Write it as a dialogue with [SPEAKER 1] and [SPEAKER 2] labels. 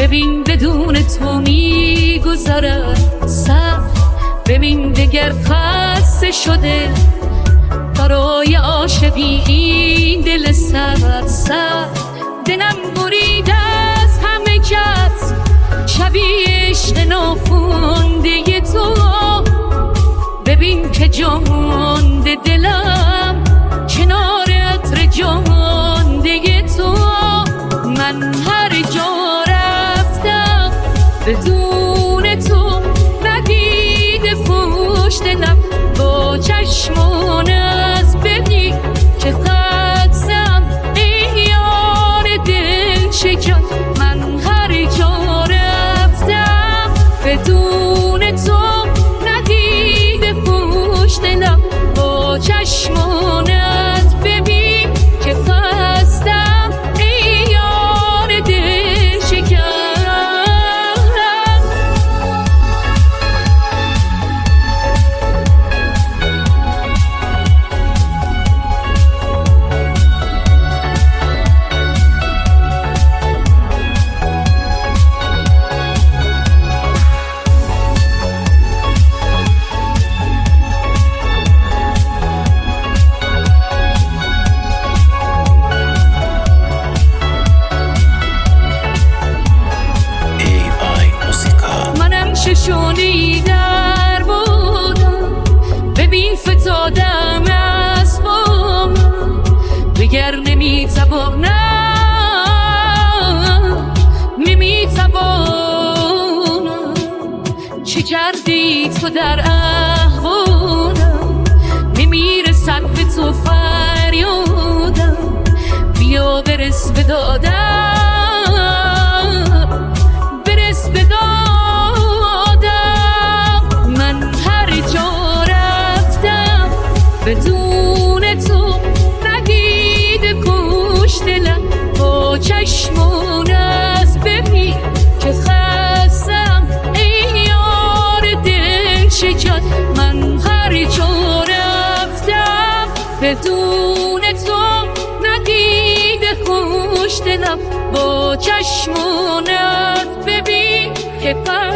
[SPEAKER 1] ببین بدون تو میگذرد سر، ببین دگر خسته شده برای عاشقی این دل سرد سر. دلم برید از همه کس شبیه عشق ناخونده تو، ببین که جامانده دلم کنار عطر جامانده تو. من هر جا رفتم بدون تو ندیده پشت لب با چشمان از ببین که خستم ای یار دل شکن. من هر جا رفتم بدون تو ندیده پشت لب با چشمان از ببین که خستم ای یار دل شکن. شونی در بودم ببین فتادم از بام، بگر نمیتوانم چه کردی تو در احوالم، نمیرسد به تو فریادم، بیا برس به دادم برس به دادم. بدون تو ندیده کش دلم با چشمان از ببین که خستم ای یار دل شکن. من هر جا رفتم بدون تو ندیده کش دلم با چشمان از ببین که